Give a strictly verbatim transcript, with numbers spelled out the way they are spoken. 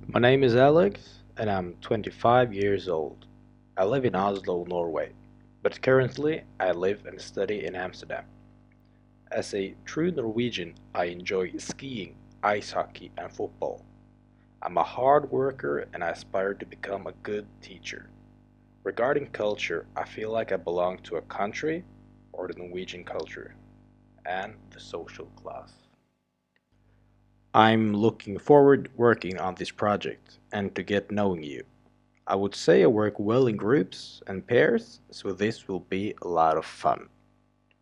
My name is Alex and I'm twenty-five years old. I live in Oslo, Norway, but currently I live and study in Amsterdam. As a true Norwegian, I enjoy skiing, ice hockey, and football. I'm a hard worker and I aspire to become a good teacher. Regarding culture, I feel like I belong to a country or the Norwegian culture and the social class. I'm looking forward working on this project and to get knowing you. I would say I work well in groups and pairs, so this will be a lot of fun.